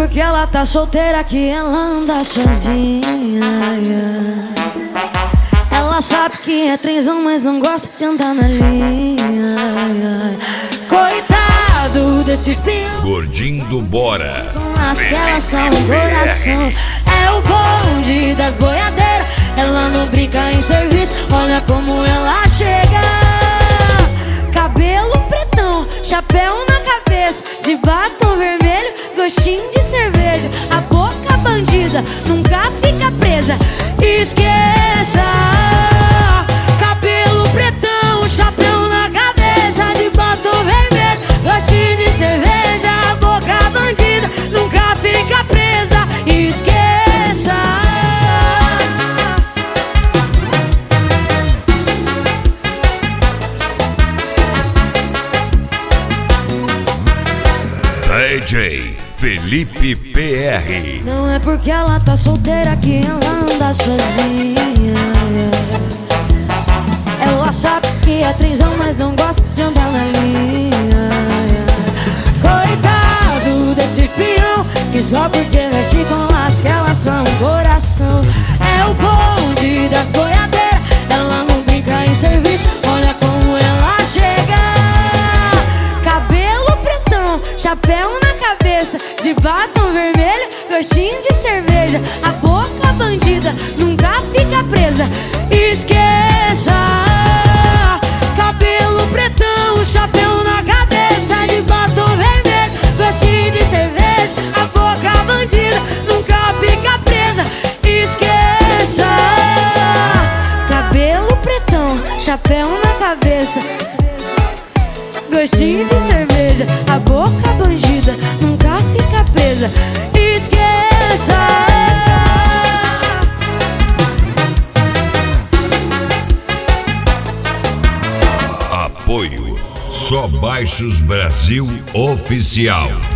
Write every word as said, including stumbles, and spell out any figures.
porque ela tá solteira que ela anda sozinha, yeah. Ela sabe que é trenzão, mas não gosta de andar na linha, yeah. Coitado desse espião Gordinho do Bora, com as que elas são o coração. É o bonde das boiadeiras. Ela não brinca em serviço, olha como ela chega. Cabelo pretão, chapéu na cabeça, de batom vermelho, gostinho de cerveja. A boca bandida nunca fica presa. Esqueça. Cabelo pretão, chapéu na cabeça, de batom vermelho, gostinho de cerveja. A boca bandida nunca fica presa. Esqueça. D J Felipe P R. Não é porque ela tá solteira que ela anda sozinha, yeah. Ela sabe que é trenzão, mas não gosta de andar na linha, yeah. Coitado desse espião que só porque mexe com as que elas são um coração. É o bonde das boiadeiras. Ela não brinca em serviço, olha como ela chega. Cabelo pretão, chapéu na cabeça, de batom vermelho, gostinho de cerveja. A boca bandida nunca fica presa. Esqueça. Cabelo pretão, chapéu na cabeça, de batom vermelho, gostinho de cerveja. A boca bandida nunca fica presa. Esqueça. Cabelo pretão, chapéu na cabeça, gostinho de cerveja. A boca bandida nunca fica presa. Esqueça. Apoio Só Baixos Brasil Oficial.